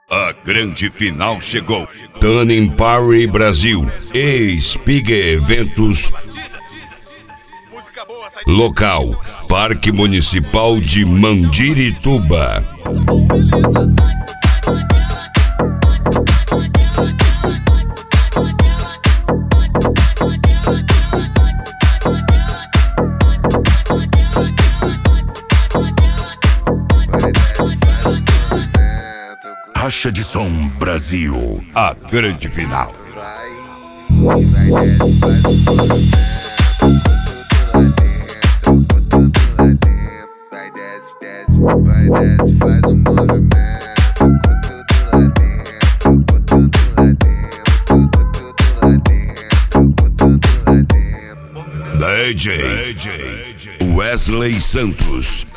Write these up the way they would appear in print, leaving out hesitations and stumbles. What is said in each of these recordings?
A grande final chegou. Turning Party Brasil e Spig Eventos. Local: Parque Municipal de Mandirituba. Racha de Som Brasil, a grande final. Vai desce, faz um movimento. Tudo lá dentro, tudo lá dentro. DJ Wesley Santos.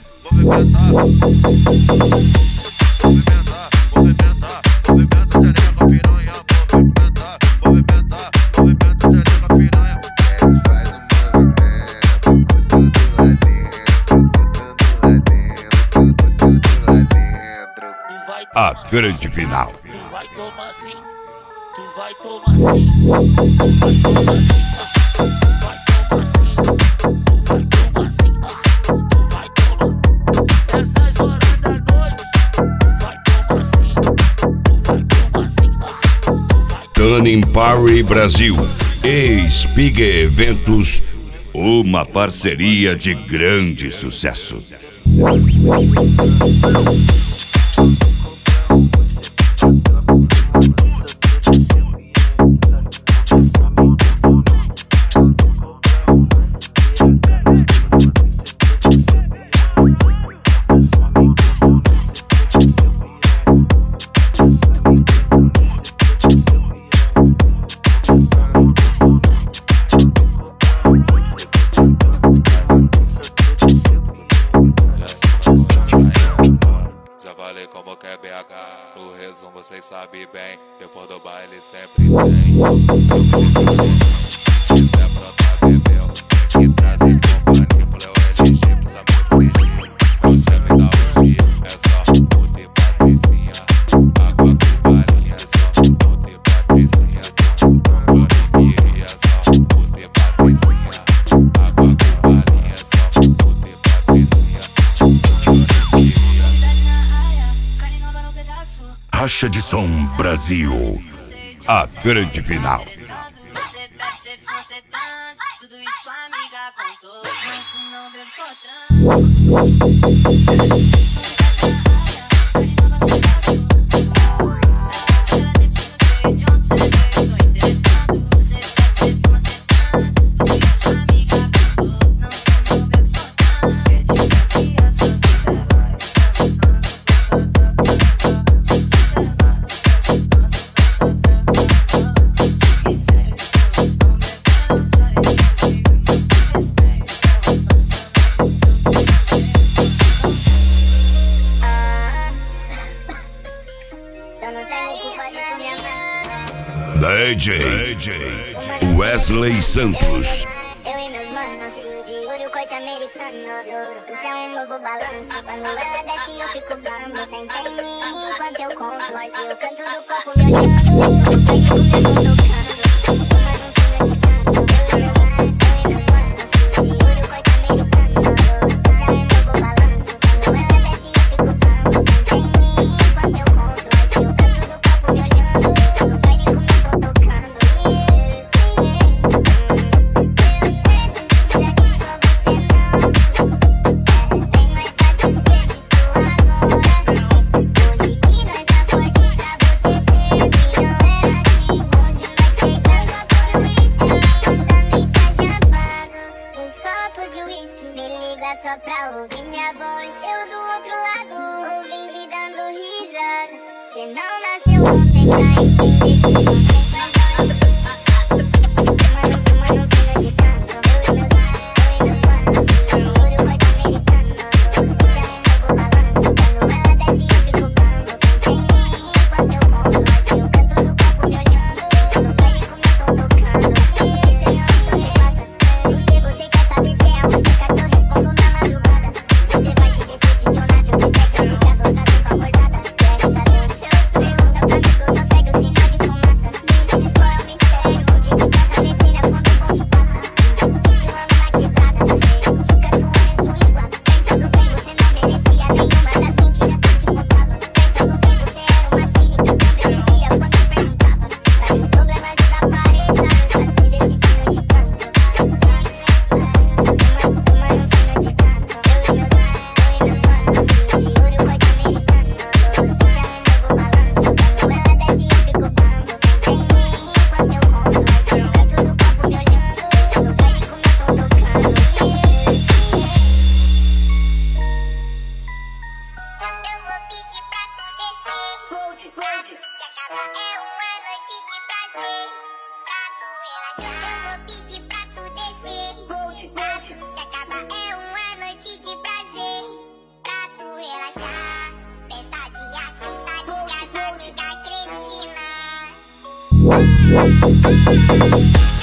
A grande final. Tu vai tomar sim, tu vai tomar sim, tu vai tomar sim, tu vai tomar. Essas horas da noite, tu vai tomar sim, tu vai tomar sim. Turning Party Brasil e Spig Eventos, uma parceria de grande sucesso. Já falei como que é BH, no resumo vocês sabem bem, depois do baile sempre tem. É pra bebeu, tem que trazer companhia pro LG, pros amigos beijinho. É o chefe da orgia, é só puta e patricinha. Água com balinha, é só puta e patricinha. Johnny é só puta e patricinha. Água com balinha, é só puta e patricinha. Racha de Som Brasil, a grande final. Tudo isso a amiga contou, mas não bebo DJ Wesley Santos. Eu e meus manos, cheio de ouro, corte americano. Isso é um novo balanço. Quando ela desce eu fico bambo. Senta em mim enquanto eu conforto. Eu canto do copo me olhando. Aí começou tocando. Só pra ouvir minha voz, eu do outro lado, ouvindo e dando risada. Cê não nasceu ontem pra entender. Você vai se decepcionar se eu disser que as outras nunca abordada. Quero saber onde eu uma noite de prazer, pra tu relaxar. Eu vou pedir pra tu descer, pra tu se acabar. É uma noite de prazer, pra tu relaxar. Festa de artista, liga as amigas cretina.